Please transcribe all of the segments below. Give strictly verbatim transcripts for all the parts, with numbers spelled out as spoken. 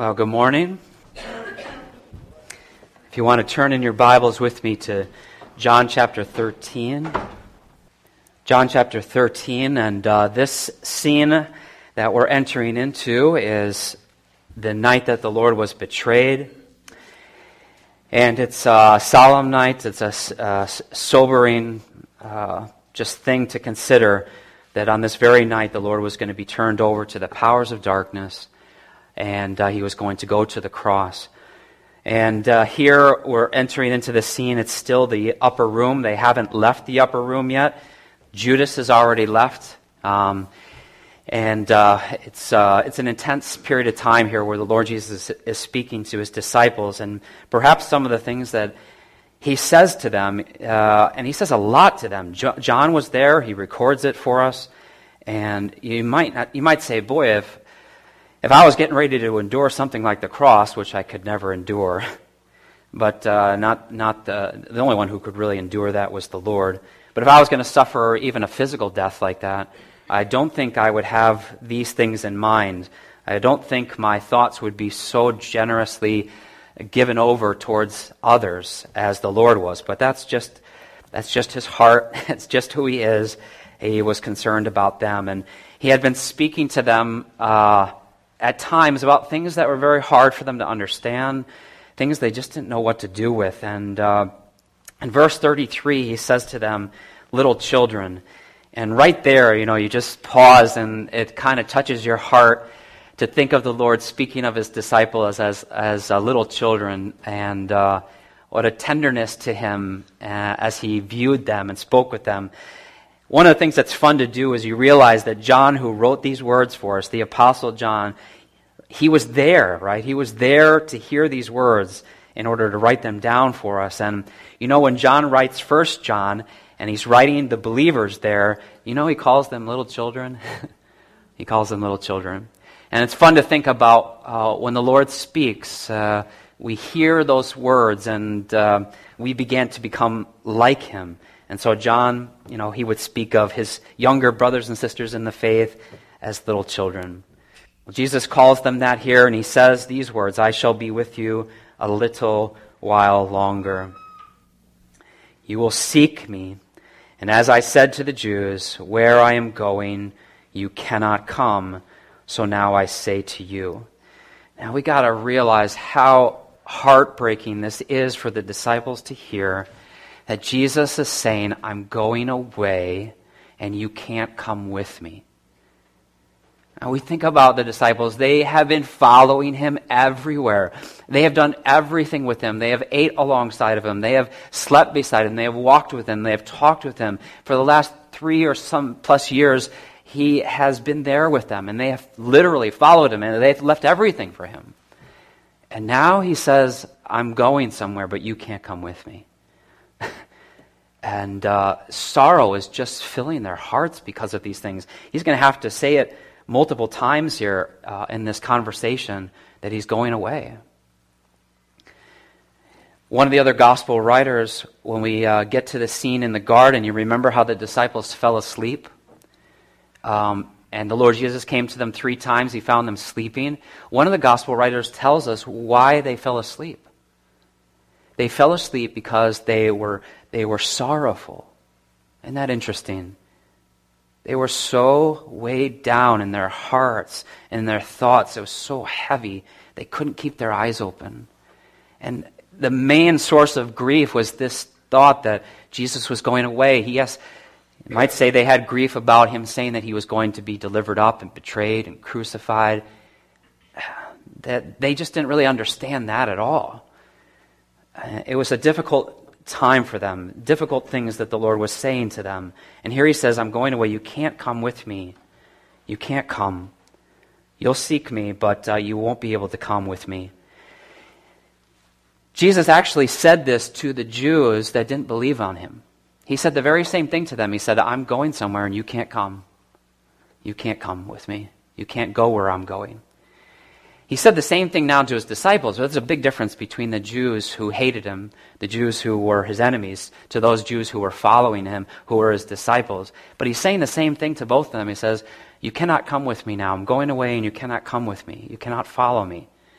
Well, good morning. If you want to turn in your Bibles with me to John chapter thirteen. John chapter thirteen, and uh, this scene that we're entering into is the night that the Lord was betrayed. And it's a solemn night. It's a uh, sobering uh, just thing to consider that on this very night the Lord was going to be turned over to the powers of darkness, and uh, he was going to go to the cross. And uh, here we're entering into the scene. It's still the upper room. They haven't left the upper room yet. Judas has already left. Um, and uh, it's uh, it's an intense period of time here where the Lord Jesus is, is speaking to his disciples. And perhaps some of the things that he says to them, uh, and he says a lot to them. Jo- John was there. He records it for us. And you might not, you might say, boy, if If I was getting ready to endure something like the cross, which I could never endure, but uh, not not the the only one who could really endure that was the Lord. But if I was going to suffer even a physical death like that, I don't think I would have these things in mind. I don't think my thoughts would be so generously given over towards others as the Lord was. But that's just that's just his heart. It's just who he is. He was concerned about them, and he had been speaking to them Uh, at times about things that were very hard for them to understand, things they just didn't know what to do with. And uh, in verse thirty-three, he says to them, little children. And right there, you know, you just pause and it kind of touches your heart to think of the Lord speaking of his disciples as, as uh, little children, and uh, what a tenderness to him uh, as he viewed them and spoke with them. One of the things that's fun to do is you realize that John, who wrote these words for us, the Apostle John, he was there, right? He was there to hear these words in order to write them down for us. And you know, when John writes First John, and he's writing the believers there, you know he calls them little children? He calls them little children. And it's fun to think about uh, when the Lord speaks, uh, we hear those words and uh, we begin to become like him. And so John, you know, he would speak of his younger brothers and sisters in the faith as little children. Well, Jesus calls them that here, and he says these words, I shall be with you a little while longer. You will seek me, and as I said to the Jews, where I am going, you cannot come, so now I say to you. Now we got to realize how heartbreaking this is for the disciples to hear, that Jesus is saying, I'm going away and you can't come with me. Now we think about the disciples. They have been following him everywhere. They have done everything with him. They have ate alongside of him. They have slept beside him. They have walked with him. They have talked with him. For the last three or some plus years, he has been there with them. And they have literally followed him. And they've left everything for him. And now he says, I'm going somewhere, but you can't come with me. And uh, sorrow is just filling their hearts because of these things. He's going to have to say it multiple times here uh, in this conversation that he's going away. One of the other gospel writers, when we uh, get to the scene in the garden, you remember how the disciples fell asleep? Um, and the Lord Jesus came to them three times. He found them sleeping. One of the gospel writers tells us why they fell asleep. They fell asleep because they were they were sorrowful. Isn't that interesting? They were so weighed down in their hearts and in their thoughts. It was so heavy. They couldn't keep their eyes open. And the main source of grief was this thought that Jesus was going away. Yes, you might say they had grief about him saying that he was going to be delivered up and betrayed and crucified. That they just didn't really understand that at all. It was a difficult time for them, difficult things that the Lord was saying to them. And here he says, I'm going away. You can't come with me. You can't come. You'll seek me, but uh, you won't be able to come with me. Jesus actually said this to the Jews that didn't believe on him. He said the very same thing to them. He said, I'm going somewhere and you can't come. You can't come with me. You can't go where I'm going. He said the same thing now to his disciples. There's a big difference between the Jews who hated him, the Jews who were his enemies, to those Jews who were following him, who were his disciples. But he's saying the same thing to both of them. He says, you cannot come with me now. I'm going away and you cannot come with me. You cannot follow me.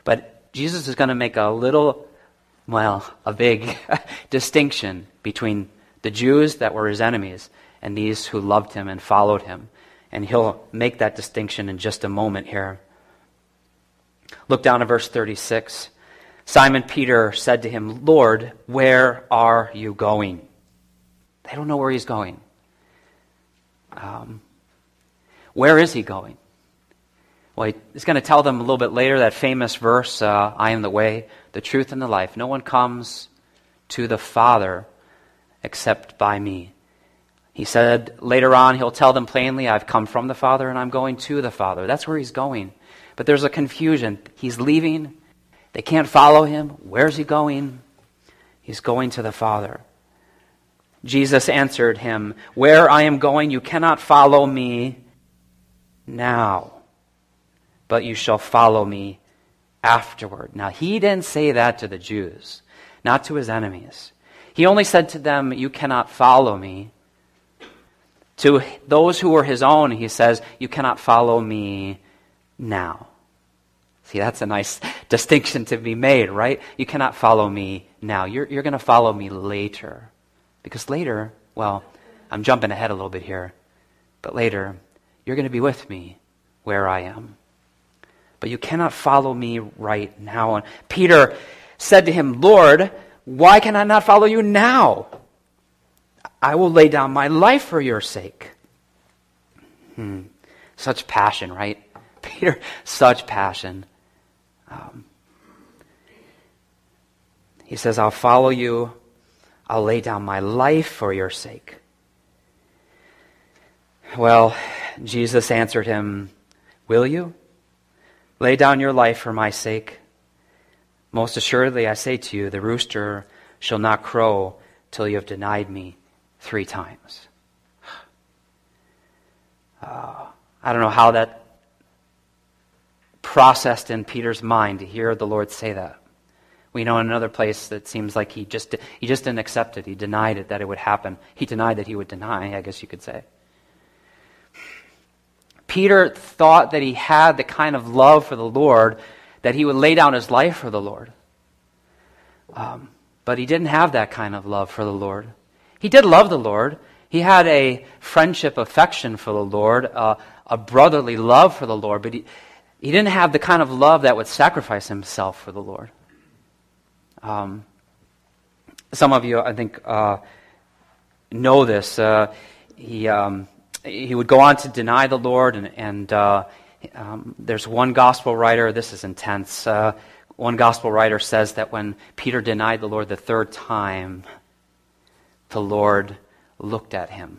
But Jesus is going to make a little, well, a big distinction between the Jews that were his enemies and these who loved him and followed him. And he'll make that distinction in just a moment here. Look down at verse thirty-six. Simon Peter said to him, "Lord, where are you going?" They don't know where he's going. Um, where is he going? Well, he's going to tell them a little bit later that famous verse, uh, I am the way, the truth, and the life. No one comes to the Father except by me. He said later on, he'll tell them plainly, I've come from the Father and I'm going to the Father. That's where he's going. But there's a confusion. He's leaving. They can't follow him. Where's he going? He's going to the Father. Jesus answered him, "Where I am going, you cannot follow me now, but you shall follow me afterward." Now, he didn't say that to the Jews, not to his enemies. He only said to them, "You cannot follow me." To those who were his own, he says, "You cannot follow me now." See, that's a nice distinction to be made, right? You cannot follow me now. You're, you're going to follow me later. Because later, well, I'm jumping ahead a little bit here, but later, you're going to be with me where I am. But you cannot follow me right now. And Peter said to him, "Lord, why can I not follow you now? I will lay down my life for your sake." Hmm. Such passion, right? Peter, such passion. Um, he says, "I'll follow you. I'll lay down my life for your sake." Well, Jesus answered him, "Will you lay down your life for my sake? Most assuredly, I say to you, the rooster shall not crow till you have denied me three times." Uh, I don't know how that processed in Peter's mind to hear the Lord say that. We know in another place that seems like he just he just didn't accept it. He denied it, that it would happen. He denied that he would deny, I guess you could say. Peter thought that he had the kind of love for the Lord that he would lay down his life for the Lord. Um, but he didn't have that kind of love for the Lord. He did love the Lord. He had a friendship affection for the Lord, uh, a brotherly love for the Lord, but he, he didn't have the kind of love that would sacrifice himself for the Lord. Um, some of you, I think, uh, know this. Uh, he um, he would go on to deny the Lord, and, and uh, um, there's one gospel writer, this is intense, uh, one gospel writer says that when Peter denied the Lord the third time, the Lord looked at him.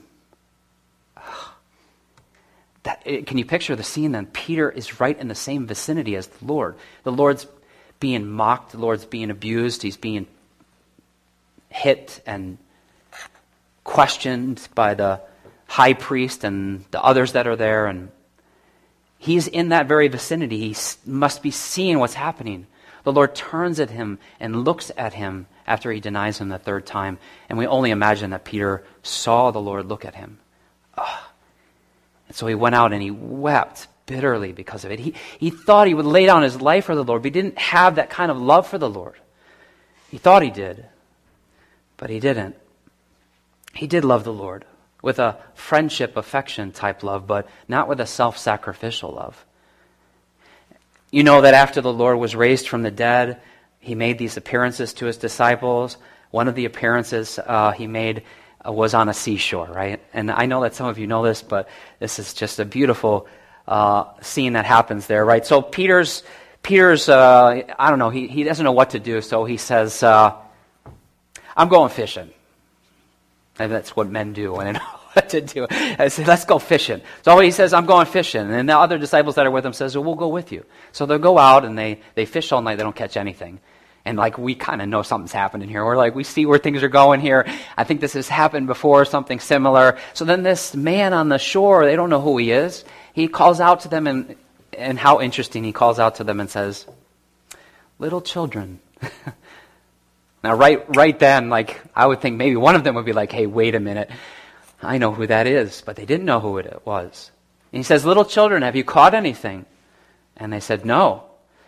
That, can you picture the scene then? Peter is right in the same vicinity as the Lord. The Lord's being mocked, the Lord's being abused, he's being hit and questioned by the high priest and the others that are there, and he's in that very vicinity. He must be seeing what's happening. The Lord turns at him and looks at him after he denies him the third time, and we only imagine that Peter saw the Lord look at him. Ugh. And so he went out and he wept bitterly because of it. He, he thought he would lay down his life for the Lord, but he didn't have that kind of love for the Lord. He thought he did, but he didn't. He did love the Lord with a friendship, affection type love, but not with a self-sacrificial love. You know that after the Lord was raised from the dead, he made these appearances to his disciples. One of the appearances uh, he made uh, was on a seashore, right? And I know that some of you know this, but this is just a beautiful uh, scene that happens there, right? So Peter's, Peter's, uh, I don't know, he, he doesn't know what to do, so he says, uh, I'm going fishing. And that's what men do when they know what to do. I say, let's go fishing. So he says, I'm going fishing. And the other disciples that are with him says, well, we'll go with you. So they'll go out and they, they fish all night. They don't catch anything. And like, we kind of know something's happening here. We're like, we see where things are going here. I think this has happened before, something similar. So then this man on the shore, they don't know who he is. He calls out to them, and, and how interesting, he calls out to them and says, little children. Now, right right then, like, I would think maybe one of them would be like, hey, wait a minute. I know who that is. But they didn't know who it was. And he says, little children, have you caught anything? And they said, no.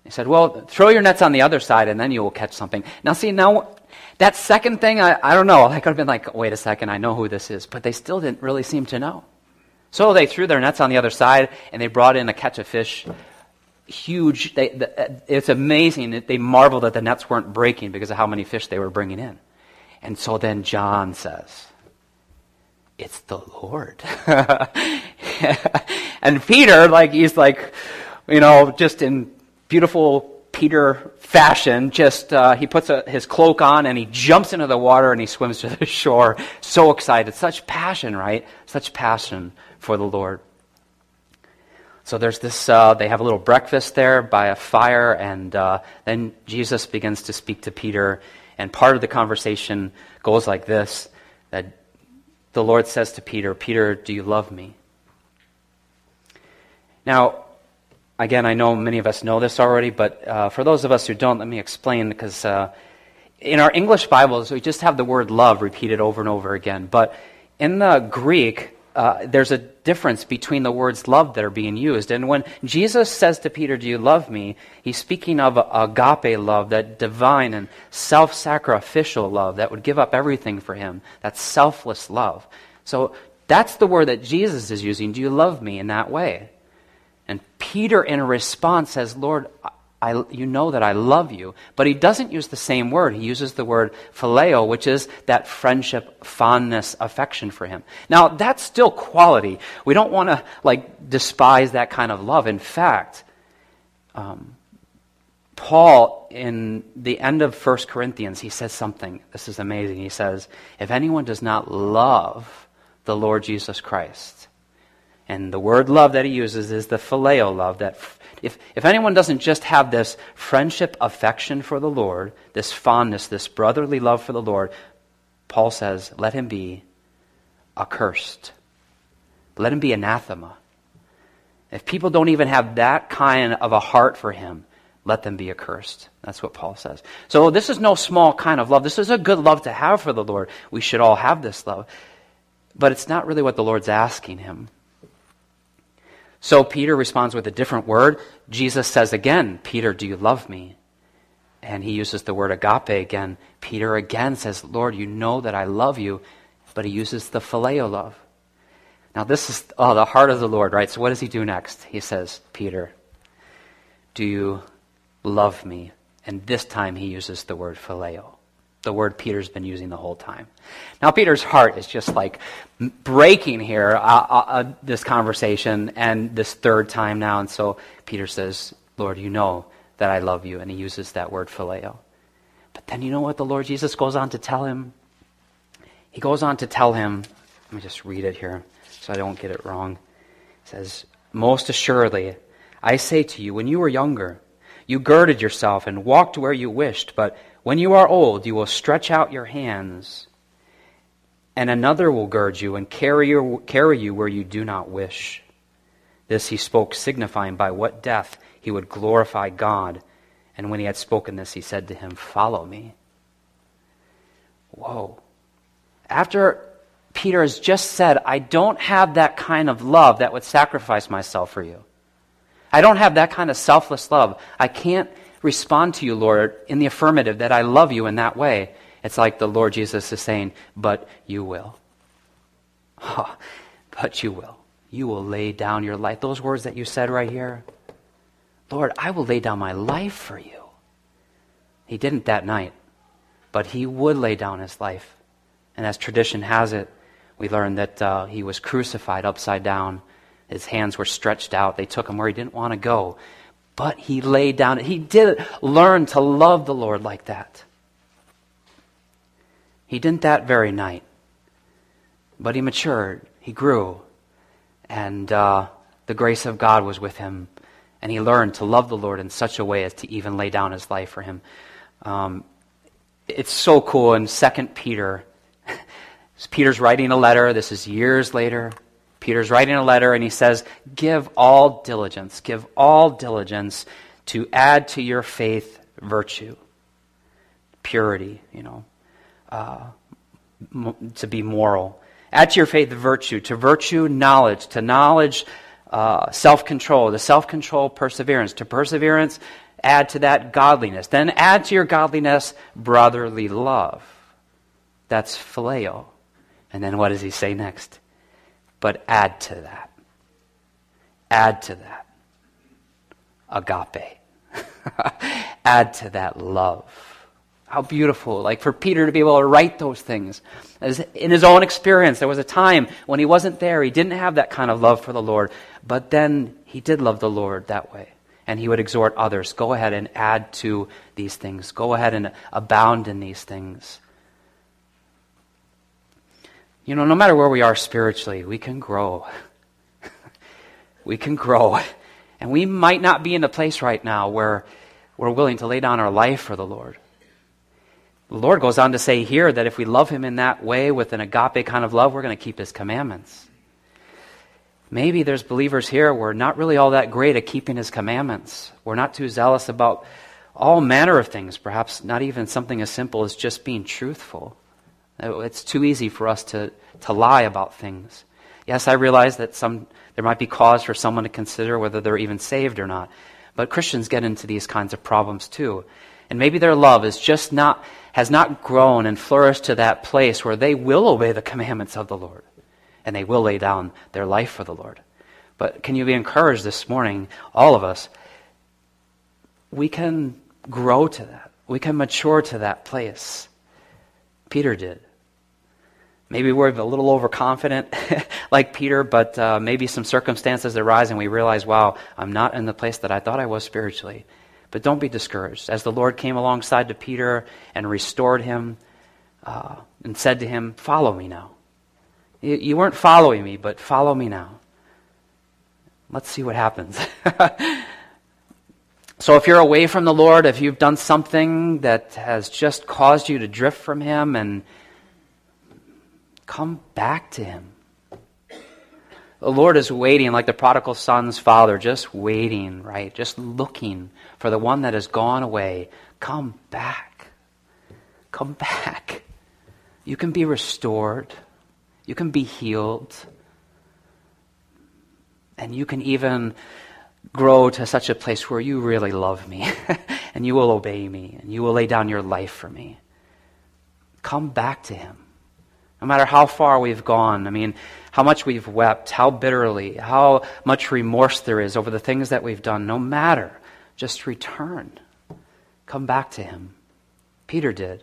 He said, well, throw your nets on the other side and then you will catch something. Now see, now that second thing, I, I don't know. I could have been like, wait a second, I know who this is. But they still didn't really seem to know. So they threw their nets on the other side and they brought in a catch of fish. Huge. They, the, it's amazing that they marveled that the nets weren't breaking because of how many fish they were bringing in. And so then John says, it's the Lord. And Peter, like, he's like, you know, just in beautiful Peter fashion, just uh, he puts a, his cloak on and he jumps into the water and he swims to the shore. So excited. Such passion, right? Such passion for the Lord. So there's this, uh, they have a little breakfast there by a fire, and uh, then Jesus begins to speak to Peter, and part of the conversation goes like this, that the Lord says to Peter, Peter, do you love me? Now, again, I know many of us know this already, but uh, for those of us who don't, let me explain, because uh, in our English Bibles, we just have the word love repeated over and over again, but in the Greek, Uh, there's a difference between the words love that are being used. And when Jesus says to Peter, do you love me? He's speaking of agape love, that divine and self-sacrificial love that would give up everything for him. That selfless love. So that's the word that Jesus is using. Do you love me in that way? And Peter in response says, Lord, I, you know that I love you. But he doesn't use the same word. He uses the word phileo, which is that friendship, fondness, affection for him. Now, that's still quality. We don't want to, like, despise that kind of love. In fact, um, Paul, in the end of First Corinthians, he says something. This is amazing. He says, if anyone does not love the Lord Jesus Christ, and the word love that he uses is the phileo love, that If if anyone doesn't just have this friendship, affection for the Lord, this fondness, this brotherly love for the Lord, Paul says, let him be accursed. Let him be anathema. If people don't even have that kind of a heart for him, let them be accursed. That's what Paul says. So this is no small kind of love. This is a good love to have for the Lord. We should all have this love. But it's not really what the Lord's asking him. So Peter responds with a different word. Jesus says again, Peter, do you love me? And he uses the word agape again. Peter again says, Lord, you know that I love you. But he uses the phileo love. Now this is oh, the heart of the Lord, right? So what does he do next? He says, Peter, do you love me? And this time he uses the word phileo. The word Peter's been using the whole time. Now Peter's heart is just like breaking here, uh, uh, this conversation, and this third time now. And so Peter says, Lord, you know that I love you. And he uses that word phileo. But then you know what the Lord Jesus goes on to tell him? He goes on to tell him, let me just read it here so I don't get it wrong. It says, most assuredly, I say to you, when you were younger, you girded yourself and walked where you wished, but when you are old, you will stretch out your hands, and another will gird you and carry, your, carry you where you do not wish. This he spoke, signifying by what death he would glorify God. And when he had spoken this, he said to him, follow me. Whoa. After Peter has just said, I don't have that kind of love that would sacrifice myself for you. I don't have that kind of selfless love. I can't respond to you, Lord, in the affirmative, that I love you in that way. It's like the Lord Jesus is saying, but you will. Oh, but you will. You will lay down your life. Those words that you said right here, Lord, I will lay down my life for you. He didn't that night, but he would lay down his life. And as tradition has it, we learn that uh, he was crucified upside down. His hands were stretched out. They took him where he didn't want to go. But he laid down. He did learn to love the Lord like that. He didn't that very night. But he matured. He grew. And uh, the grace of God was with him. And he learned to love the Lord in such a way as to even lay down his life for him. Um, it's so cool. In Second Peter, Peter's writing a letter. This is years later. Peter's writing a letter and he says, give all diligence, give all diligence to add to your faith virtue, purity, you know, uh, m- to be moral. Add to your faith virtue, to virtue knowledge, to knowledge uh, self-control, to self-control perseverance, to perseverance Add to that godliness. Then add to your godliness brotherly love. That's phileo. And then what does he say next? But add to that. Add to that. Agape. Add to that love. How beautiful. Like for Peter to be able to write those things. As in his own experience, there was a time when he wasn't there. He didn't have that kind of love for the Lord. But then he did love the Lord that way. And he would exhort others, go ahead and add to these things. Go ahead and abound in these things. You know, no matter where we are spiritually, we can grow. We can grow. And we might not be in a place right now where we're willing to lay down our life for the Lord. The Lord goes on to say here that if we love him in that way with an agape kind of love, we're going to keep his commandments. Maybe there's believers here we're not really all that great at keeping his commandments. We're not too zealous about all manner of things, perhaps not even something as simple as just being truthful. It's too easy for us to, to lie about things. Yes, I realize that some there might be cause for someone to consider whether they're even saved or not. But Christians get into these kinds of problems too. And maybe their love is just not has not grown and flourished to that place where they will obey the commandments of the Lord. And they will lay down their life for the Lord. But can you be encouraged this morning, all of us, we can grow to that. We can mature to that place. Peter did. Maybe we're a little overconfident like Peter, but uh, maybe some circumstances arise and we realize, wow, I'm not in the place that I thought I was spiritually. But don't be discouraged. As the Lord came alongside to Peter and restored him uh, and said to him, follow me now. You, you weren't following me, but follow me now. Let's see what happens. So if you're away from the Lord, if you've done something that has just caused you to drift from him, and come back to him. The Lord is waiting like the prodigal son's father, just waiting, right? Just looking for the one that has gone away. Come back. Come back. You can be restored. You can be healed. And you can even grow to such a place where you really love me and you will obey me and you will lay down your life for me. Come back to him. No matter how far we've gone, I mean, how much we've wept, how bitterly, how much remorse there is over the things that we've done, no matter, just return. Come back to him. Peter did.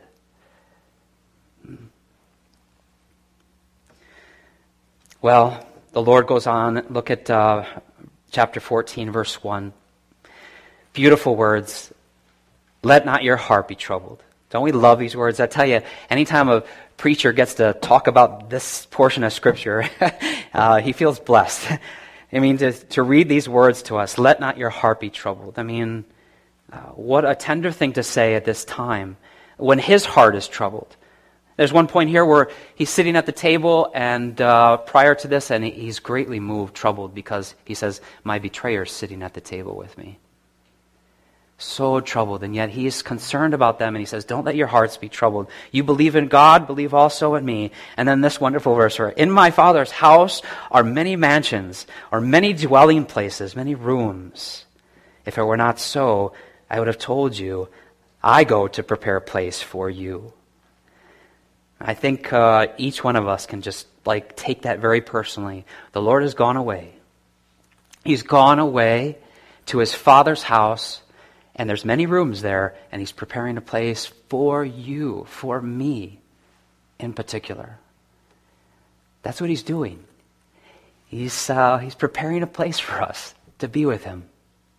Well, the Lord goes on. Look at uh, chapter fourteen, verse one. Beautiful words. Let not your heart be troubled. Don't we love these words? I tell you, anytime a preacher gets to talk about this portion of Scripture, uh, he feels blessed. I mean, to, to read these words to us, let not your heart be troubled. I mean, uh, what a tender thing to say at this time when his heart is troubled. There's one point here where he's sitting at the table, and uh, prior to this, and he's greatly moved, troubled, because he says, my betrayer's sitting at the table with me. So troubled, and yet he's concerned about them, and he says, don't let your hearts be troubled. You believe in God, believe also in me. And then this wonderful verse, where in my Father's house are many mansions, or many dwelling places, many rooms. If it were not so, I would have told you, I go to prepare a place for you. I think uh, each one of us can just like take that very personally. The Lord has gone away. He's gone away to his Father's house, and there's many rooms there, and he's preparing a place for you, for me in particular. That's what he's doing. He's uh, he's preparing a place for us to be with him.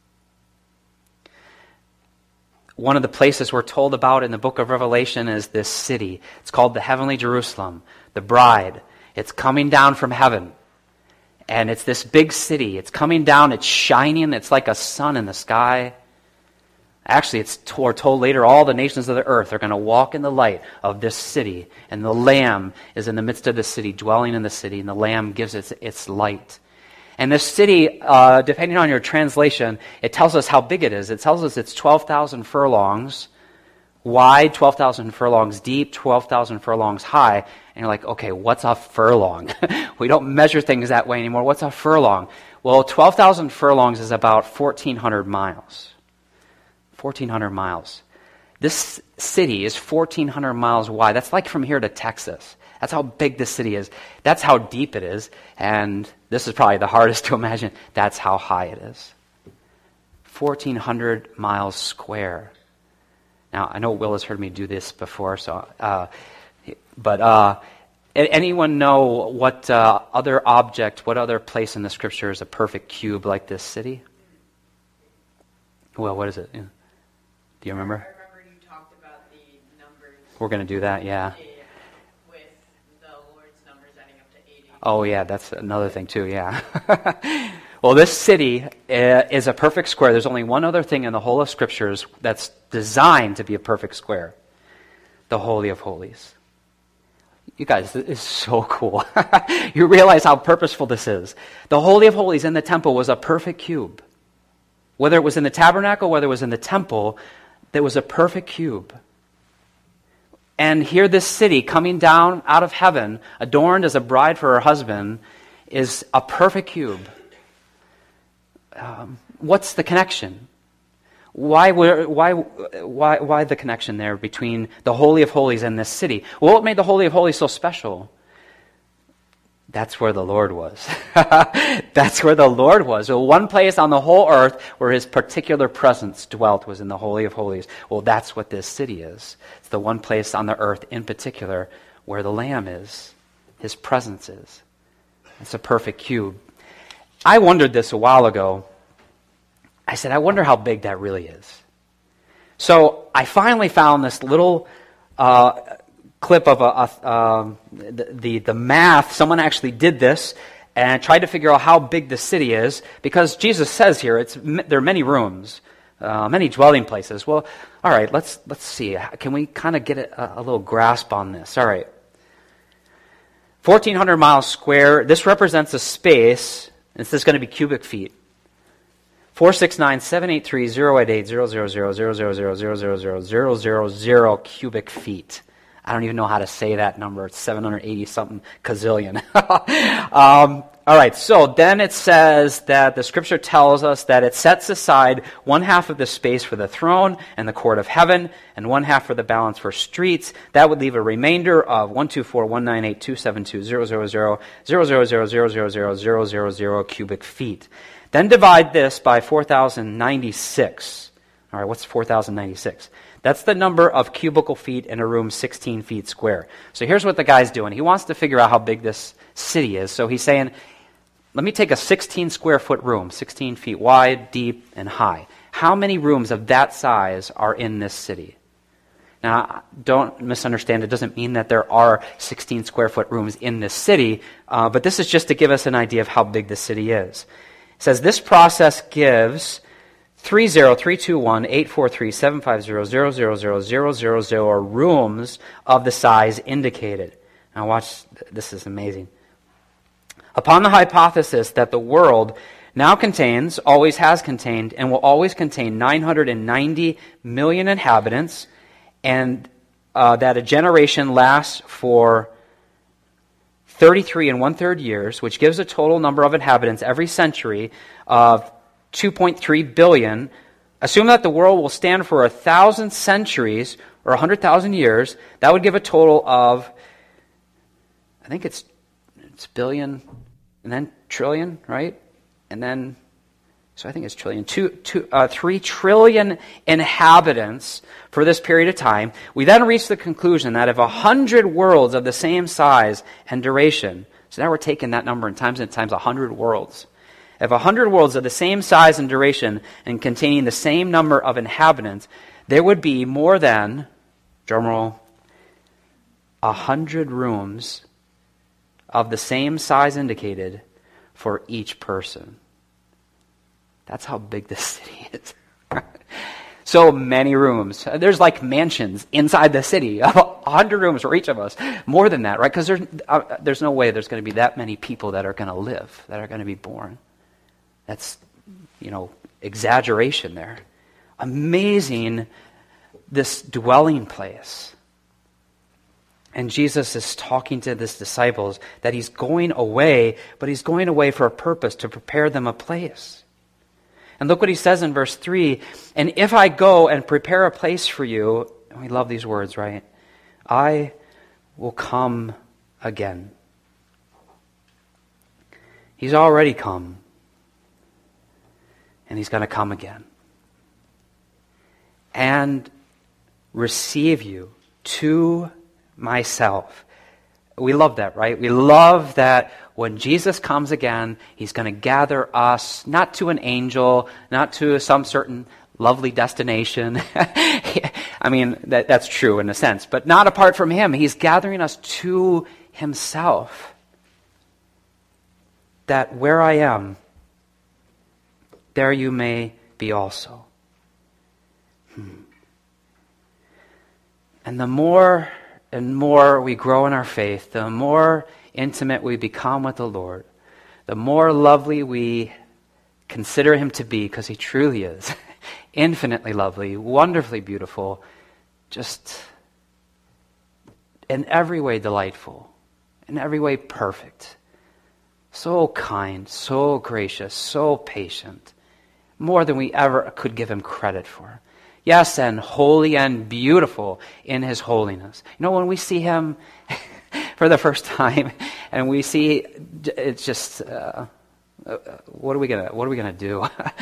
One of the places we're told about in the book of Revelation is this city. It's called the heavenly Jerusalem, the bride. It's coming down from heaven. And it's this big city. It's coming down, it's shining, it's like a sun in the sky. Actually, it's we're told later all the nations of the earth are going to walk in the light of this city. And the Lamb is in the midst of the city, dwelling in the city, and the Lamb gives it its light. And this city, uh, depending on your translation, it tells us how big it is. It tells us it's twelve thousand furlongs wide, twelve thousand furlongs deep, twelve thousand furlongs high. And you're like, okay, what's a furlong? We don't measure things that way anymore. What's a furlong? Well, twelve thousand furlongs is about fourteen hundred miles. fourteen hundred miles. This city is fourteen hundred miles wide. That's like from here to Texas. That's how big this city is. That's how deep it is. And this is probably the hardest to imagine. That's how high it is. fourteen hundred miles square. Now, I know Will has heard me do this before, so, uh, but uh, anyone know what uh, other object, what other place in the Scripture is a perfect cube like this city? Well, what is it? Yeah. Do you remember? I remember you talked about the numbers. We're going to do that, yeah. With the Lord's numbers adding up to eighty. Oh, yeah, that's another thing too, yeah. Well, this city is a perfect square. There's only one other thing in the whole of Scriptures that's designed to be a perfect square. The Holy of Holies. You guys, this is so cool. You realize how purposeful this is. The Holy of Holies in the temple was a perfect cube. Whether it was in the tabernacle, whether it was in the temple, there was a perfect cube. And here this city coming down out of heaven, adorned as a bride for her husband, is a perfect cube. Um, what's the connection? Why, why, why, why the connection there between the Holy of Holies and this city? Well, what made the Holy of Holies so special? That's where the Lord was. That's where the Lord was. Well, one place on the whole earth where His particular presence dwelt was in the Holy of Holies. Well, that's what this city is. It's the one place on the earth in particular where the Lamb is. His presence is. It's a perfect cube. I wondered this a while ago. I said, I wonder how big that really is. So I finally found this little uh, clip of a, a, um, the, the the math. Someone actually did this and tried to figure out how big the city is, because Jesus says here it's there are many rooms, uh, many dwelling places. Well, all right, let's let's see. Can we kind of get a, a little grasp on this? All right, fourteen hundred miles square. This represents a space. This is going to be cubic feet. Four six nine seven eight three zero eight eight zero zero zero zero zero zero zero zero zero zero zero zero cubic feet. I don't even know how to say that number. It's seven hundred eighty something gazillion. um, all right. So then it says that the Scripture tells us that it sets aside one half of the space for the throne and the court of heaven, and one half for the balance for streets. That would leave a remainder of one two four one nine eight two seven two zero zero zero zero zero zero zero zero zero zero zero zero cubic feet. Then divide this by four thousand ninety-six. All right, what's four thousand ninety-six? That's the number of cubical feet in a room sixteen feet square. So here's what the guy's doing. He wants to figure out how big this city is. So he's saying, let me take a sixteen square foot room, sixteen feet wide, deep, and high. How many rooms of that size are in this city? Now, don't misunderstand. It doesn't mean that there are sixteen square foot rooms in this city, uh, but this is just to give us an idea of how big the city is. It says this process gives three zero three two one eight four three seven five zero zero zero zero zero zero zero rooms of the size indicated. Now watch, this is amazing. Upon the hypothesis that the world now contains, always has contained, and will always contain nine hundred ninety million inhabitants, and uh, that a generation lasts for thirty-three and one-third years, which gives a total number of inhabitants every century of two point three billion. Assume that the world will stand for a thousand centuries, or a hundred thousand years. That would give a total of, I think it's it's billion, and then trillion, right? And then, so I think it's trillion, two, two, uh, three trillion inhabitants for this period of time. We then reach the conclusion that if a hundred worlds of the same size and duration, so now we're taking that number and times it times a hundred worlds. If a hundred worlds of the same size and duration and containing the same number of inhabitants, there would be more than, drumroll, a hundred rooms of the same size indicated for each person. That's how big this city is. So many rooms. There's like mansions inside the city. A hundred rooms for each of us. More than that, right? Because there's, uh, there's no way there's going to be that many people that are going to live, that are going to be born. That's, you know, exaggeration there. Amazing, this dwelling place. And Jesus is talking to his disciples that he's going away, but he's going away for a purpose, to prepare them a place. And look what he says in verse three, and if I go and prepare a place for you, and we love these words, right? I will come again. He's already come, and he's going to come again. And receive you to myself. We love that, right? We love that when Jesus comes again, he's going to gather us, not to an angel, not to some certain lovely destination. I mean, that, that's true in a sense, but not apart from him. He's gathering us to himself. That where I am, there you may be also. Hmm. And the more and more we grow in our faith, the more intimate we become with the Lord, the more lovely we consider him to be, because he truly is infinitely lovely, wonderfully beautiful, just in every way delightful, in every way perfect, so kind, so gracious, so patient, more than we ever could give him credit for. Yes, and holy and beautiful in his holiness. You know, when we see him for the first time, and we see, it's just, uh, what are we gonna, what are we gonna do?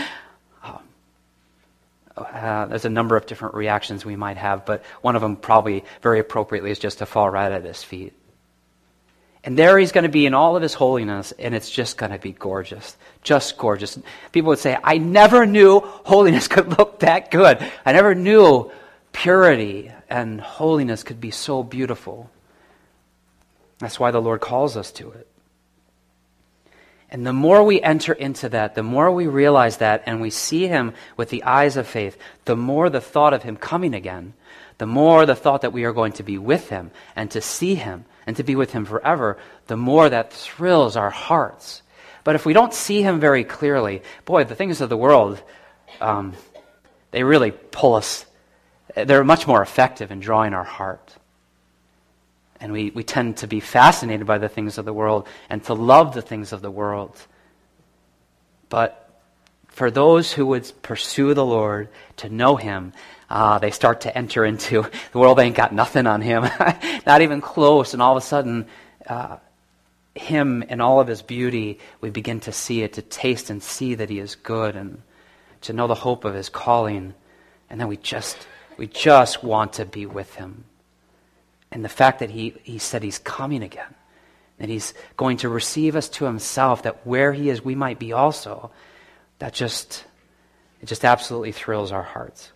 uh, there's a number of different reactions we might have, but one of them probably very appropriately is just to fall right at his feet. And there he's going to be in all of his holiness, and it's just going to be gorgeous. Just gorgeous. People would say, I never knew holiness could look that good. I never knew purity and holiness could be so beautiful. That's why the Lord calls us to it. And the more we enter into that, the more we realize that, and we see him with the eyes of faith, the more the thought of him coming again, the more the thought that we are going to be with him and to see him and to be with him forever, the more that thrills our hearts. But if we don't see him very clearly, boy, the things of the world, um, they really pull us. They're much more effective in drawing our heart. And we, we tend to be fascinated by the things of the world and to love the things of the world. But for those who would pursue the Lord, to know him, Uh, they start to enter into, the world ain't got nothing on him, not even close, and all of a sudden, uh, him in all of his beauty, we begin to see it, to taste and see that he is good, and to know the hope of his calling, and then we just, we just want to be with him. And the fact that he, he said he's coming again, that he's going to receive us to himself, that where he is, we might be also, that just, it just absolutely thrills our hearts.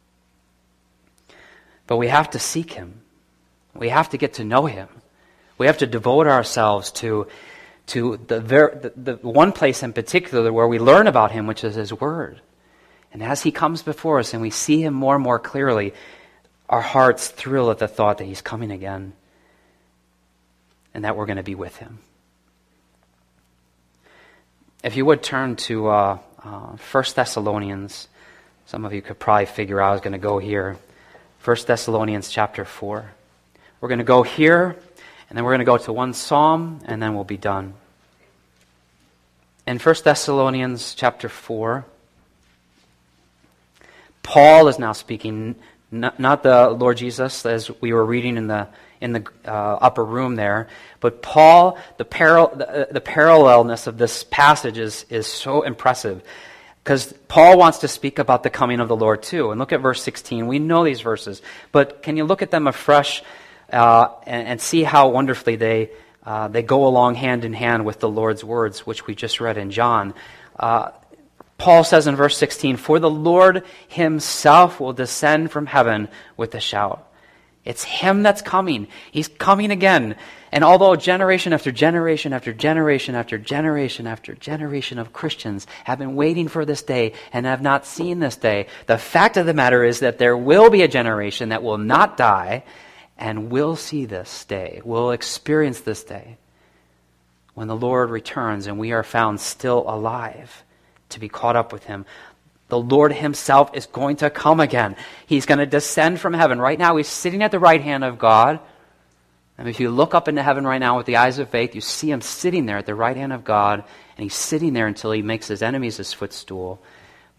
But we have to seek him. We have to get to know him. We have to devote ourselves to, to the, ver- the, the one place in particular where we learn about him, which is his word. And as he comes before us and we see him more and more clearly, our hearts thrill at the thought that he's coming again and that we're going to be with him. If you would turn to uh, uh, First Thessalonians. Some of you could probably figure out I was going to go here. First Thessalonians chapter four. We're going to go here, and then we're going to go to one psalm, and then we'll be done. In First Thessalonians chapter four, Paul is now speaking, not, not the Lord Jesus, as we were reading in the in the uh, upper room there, but Paul. The, paral- the, the parallelness of this passage is is so impressive. Because Paul wants to speak about the coming of the Lord too. And look at verse sixteen. We know these verses, but can you look at them afresh uh, and, and see how wonderfully they uh, they go along hand in hand with the Lord's words, which we just read in John. Uh, Paul says in verse sixteen, "For the Lord himself will descend from heaven with a shout." It's him that's coming. He's coming again. And although generation after generation after generation after generation after generation of Christians have been waiting for this day and have not seen this day, the fact of the matter is that there will be a generation that will not die and will see this day, will experience this day when the Lord returns and we are found still alive to be caught up with him. The Lord himself is going to come again. He's going to descend from heaven. Right now, he's sitting at the right hand of God. And if you look up into heaven right now with the eyes of faith, you see him sitting there at the right hand of God, and he's sitting there until he makes his enemies his footstool.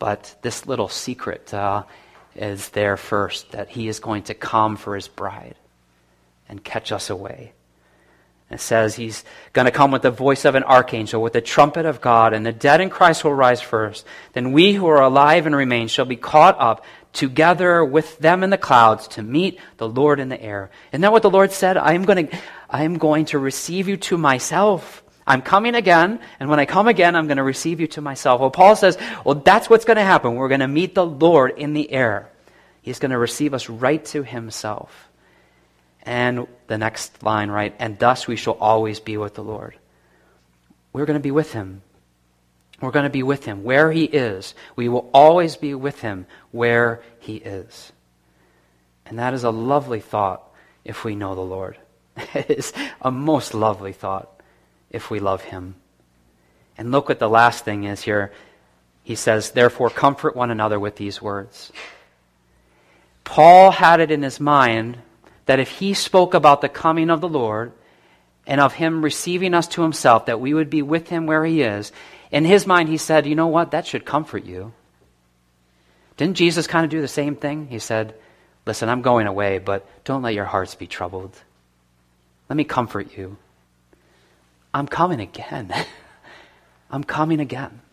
But this little secret uh, is there first, that he is going to come for his bride and catch us away. It says he's going to come with the voice of an archangel, with the trumpet of God, and the dead in Christ will rise first. Then we who are alive and remain shall be caught up together with them in the clouds to meet the Lord in the air. Isn't that what the Lord said? I am going to, I am going to receive you to myself. I'm coming again, and when I come again, I'm going to receive you to myself. Well, Paul says, well, that's what's going to happen. We're going to meet the Lord in the air. He's going to receive us right to himself. And the next line, right? And thus we shall always be with the Lord. We're going to be with him. We're going to be with him where he is. We will always be with him where he is. And that is a lovely thought if we know the Lord. It is a most lovely thought if we love him. And look what the last thing is here. He says, therefore comfort one another with these words. Paul had it in his mind that if he spoke about the coming of the Lord and of him receiving us to himself, that we would be with him where he is, in his mind he said, you know what, that should comfort you. Didn't Jesus kind of do the same thing? He said, listen, I'm going away, but don't let your hearts be troubled. Let me comfort you. I'm coming again. I'm coming again.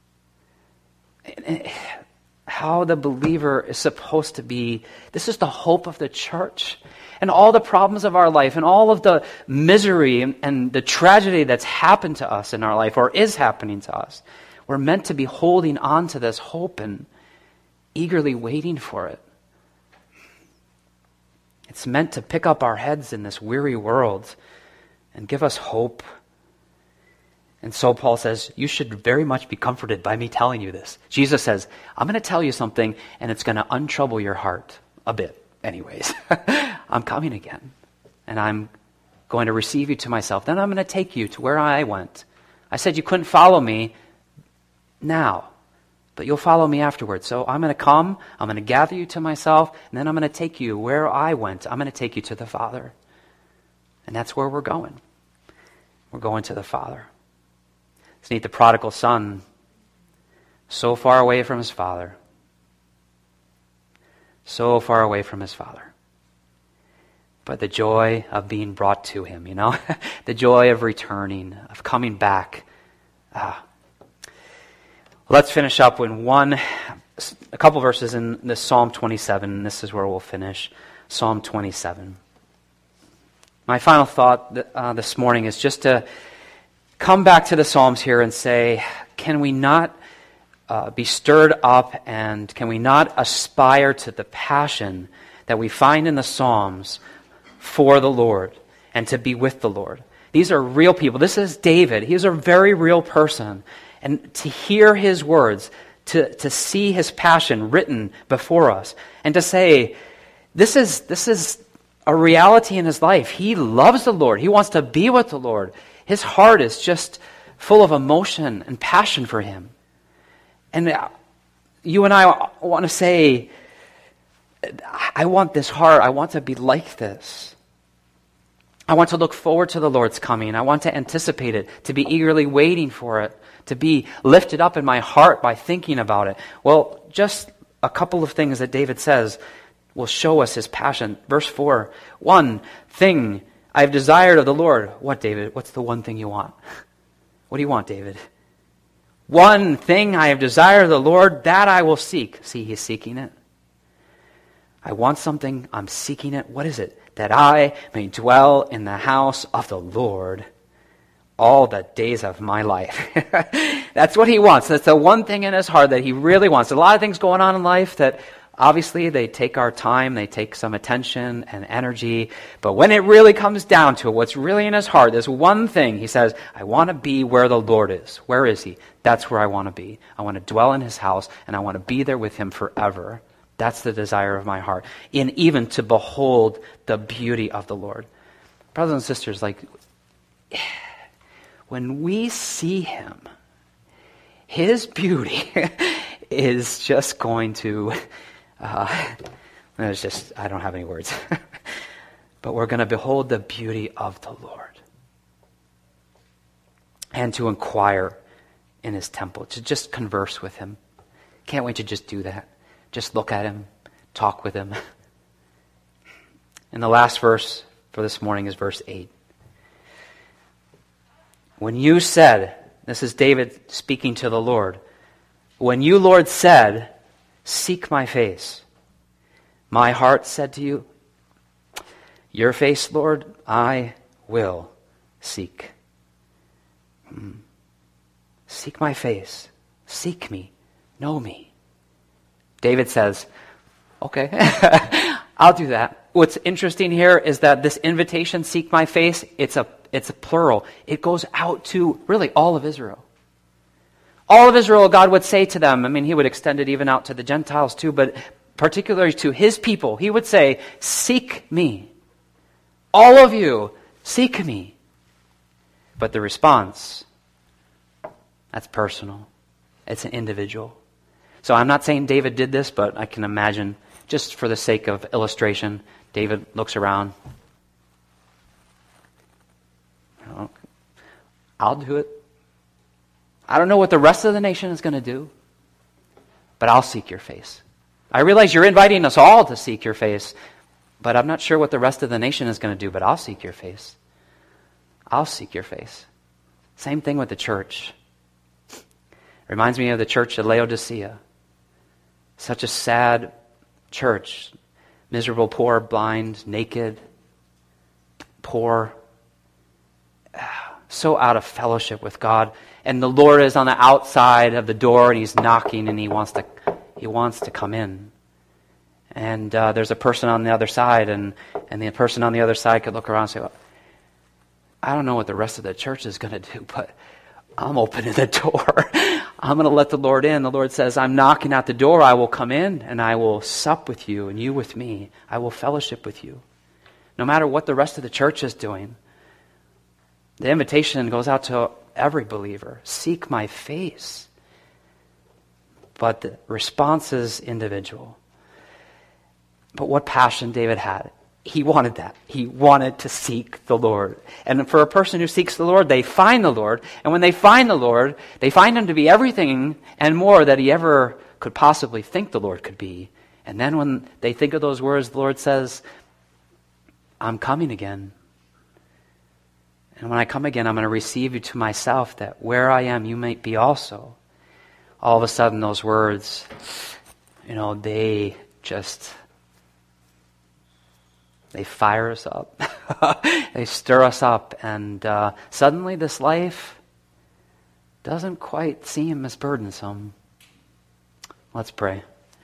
How the believer is supposed to be. This is the hope of the church. And all the problems of our life and all of the misery and, and the tragedy that's happened to us in our life or is happening to us, we're meant to be holding on to this hope and eagerly waiting for it. It's meant to pick up our heads in this weary world and give us hope. And so Paul says, you should very much be comforted by me telling you this. Jesus says, I'm going to tell you something, and it's going to untrouble your heart a bit anyways. I'm coming again, and I'm going to receive you to myself. Then I'm going to take you to where I went. I said you couldn't follow me now, but you'll follow me afterwards. So I'm going to come, I'm going to gather you to myself, and then I'm going to take you where I went. I'm going to take you to the Father. And that's where we're going. We're going to the Father. It's neat, the prodigal son, so far away from his father. So far away from his father. But the joy of being brought to him, you know? The joy of returning, of coming back. Ah. Let's finish up with one, a couple verses in this Psalm twenty-seven, and this is where we'll finish. Psalm twenty-seven. My final thought uh, this morning is just to come back to the Psalms here and say, can we not uh, be stirred up and can we not aspire to the passion that we find in the Psalms for the Lord and to be with the Lord? These are real people. This is David. He's a very real person. And to hear his words, to, to see his passion written before us, and to say, this is, this is a reality in his life. He loves the Lord. He wants to be with the Lord. His heart is just full of emotion and passion for him. And you and I want to say, I want this heart. I want to be like this. I want to look forward to the Lord's coming. I want to anticipate it, to be eagerly waiting for it, to be lifted up in my heart by thinking about it. Well, just a couple of things that David says will show us his passion. Verse four, one thing I have desired of the Lord. What, David? What's the one thing you want? What do you want, David? One thing I have desired of the Lord, that I will seek. See, he's seeking it. I want something, I'm seeking it. What is it? That I may dwell in the house of the Lord all the days of my life. That's what he wants. That's the one thing in his heart that he really wants. A lot of things going on in life that obviously they take our time, they take some attention and energy, but when it really comes down to it, what's really in his heart, there's one thing. He says, I want to be where the Lord is. Where is he? That's where I want to be. I want to dwell in his house, and I want to be there with him forever. That's the desire of my heart. And even to behold the beauty of the Lord. Brothers and sisters, like, when we see him, his beauty is just going to, uh, it's just, I don't have any words. But we're going to behold the beauty of the Lord. And to inquire in his temple, to just converse with him. Can't wait to just do that. Just look at him, talk with him. And the last verse for this morning is verse eight. When you said, this is David speaking to the Lord, when you, Lord, said, seek my face, my heart said to you, your face, Lord, I will seek. Hmm. Seek my face. Seek me. Know me. David says, okay, I'll do that. What's interesting here is that this invitation, seek my face, it's a, it's a plural. It goes out to really all of Israel. All of Israel, God would say to them, I mean, he would extend it even out to the Gentiles too, but particularly to his people, he would say, seek me. All of you, seek me. But the response, that's personal. It's an individual. So I'm not saying David did this, but I can imagine, just for the sake of illustration, David looks around. I'll do it. I don't know what the rest of the nation is going to do, but I'll seek your face. I realize you're inviting us all to seek your face, but I'm not sure what the rest of the nation is going to do, but I'll seek your face. I'll seek your face. Same thing with the church. Reminds me of the church at Laodicea. Such a sad church. Miserable, poor, blind, naked, poor. So out of fellowship with God. And the Lord is on the outside of the door and he's knocking and he wants to he wants to come in. And uh, there's a person on the other side and, and the person on the other side could look around and say, well, I don't know what the rest of the church is going to do, but I'm opening the door. I'm going to let the Lord in. The Lord says, I'm knocking at the door. I will come in and I will sup with you and you with me. I will fellowship with you. No matter what the rest of the church is doing. The invitation goes out to every believer. Seek my face. But the response is individual. But what passion David had. He wanted that. He wanted to seek the Lord. And for a person who seeks the Lord, they find the Lord. And when they find the Lord, they find him to be everything and more that he ever could possibly think the Lord could be. And then when they think of those words, the Lord says, I'm coming again. And when I come again, I'm going to receive you to myself, that where I am, you might be also. All of a sudden, those words, you know, they just... They fire us up. They stir us up. And uh, suddenly this life doesn't quite seem as burdensome. Let's pray.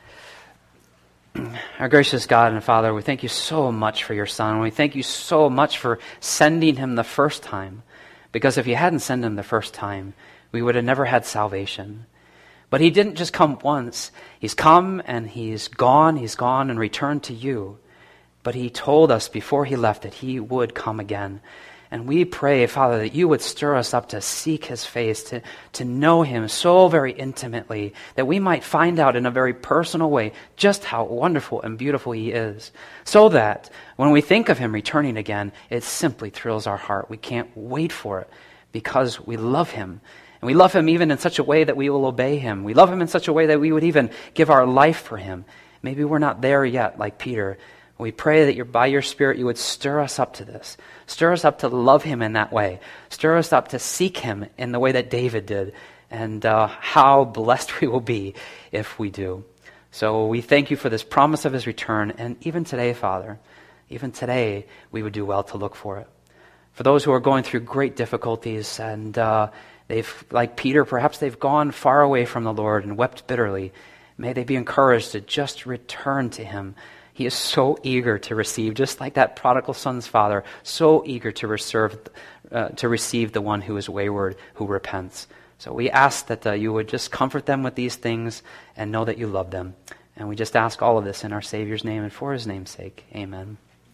Our gracious God and Father, we thank you so much for your Son. We thank you so much for sending him the first time. Because if you hadn't sent him the first time, we would have never had salvation. But he didn't just come once. He's come and he's gone, he's gone and returned to you. But he told us before he left that he would come again. And we pray, Father, that you would stir us up to seek his face, to, to know him so very intimately, that we might find out in a very personal way just how wonderful and beautiful he is. So that when we think of him returning again, it simply thrills our heart. We can't wait for it because we love him. And we love him even in such a way that we will obey him. We love him in such a way that we would even give our life for him. Maybe we're not there yet like Peter. We pray that you're, by your Spirit you would stir us up to this. Stir us up to love him in that way. Stir us up to seek him in the way that David did. And uh, how blessed we will be if we do. So we thank you for this promise of his return. And even today, Father, even today we would do well to look for it. For those who are going through great difficulties and uh, they've, like Peter, perhaps they've gone far away from the Lord and wept bitterly, may they be encouraged to just return to him. He is so eager to receive, just like that prodigal son's father, so eager to, reserve, uh, to receive the one who is wayward, who repents. So we ask that uh, you would just comfort them with these things and know that you love them. And we just ask all of this in our Savior's name and for his name's sake. Amen.